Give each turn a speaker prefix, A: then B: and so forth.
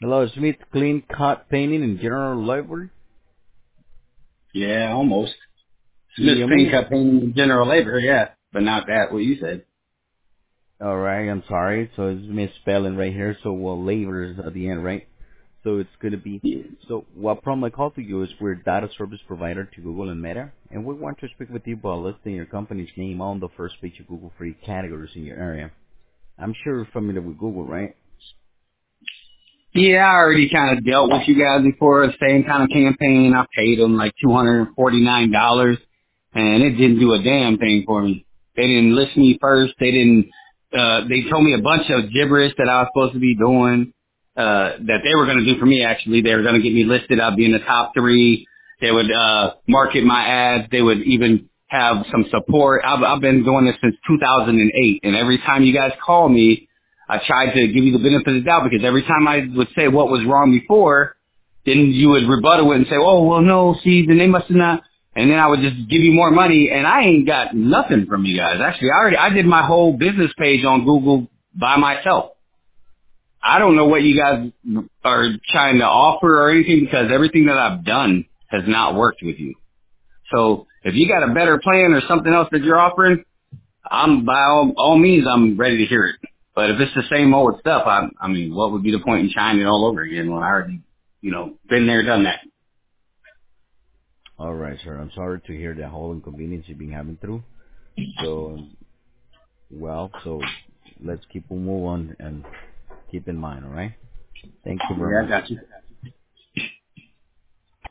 A: Hello, Smith Clean Cut Painting and General Labor.
B: Yeah, almost. Smith
A: Yeah,
B: Clean Cut Painting General Labor, yeah. But not that, what you said.
A: all right, I'm sorry. So it's misspelling right here. So labor is at the end, right? So it's gonna be.
B: Yeah.
A: So what problem I call to you is we're a data service provider to Google and Meta, and we want to speak with you about listing your company's name on the first page of Google for your categories in your area. I'm sure you're familiar with Google, right?
B: Yeah, I already kind of dealt with you guys before, the same kind of campaign. I paid them like $249, and it didn't do a damn thing for me. They didn't list me first. They told me a bunch of gibberish that I was supposed to be doing, that they were going to do for me, actually. They were going to get me listed. I'd be in the top 3. They would, market my ads. They would even have some support. I've been doing this since 2008, and every time you guys call me, I tried to give you the benefit of the doubt because every time I would say what was wrong before, then you would rebuttal it and say, oh, well, no, see, then they must have not. And then I would just give you more money, and I ain't got nothing from you guys. Actually, I did my whole business page on Google by myself. I don't know what you guys are trying to offer or anything because everything that I've done has not worked with you. So if you got a better plan or something else that you're offering, I'm by all means, I'm ready to hear it. But if it's the same old stuff, I mean, what would be the point in trying it all over again when I already, been there, done that?
A: All right, sir. I'm sorry to hear the whole inconvenience you've been having through. So, so let's keep on moving and keep in mind, all right? Thank you very
B: Yeah, I
A: much.
B: got you.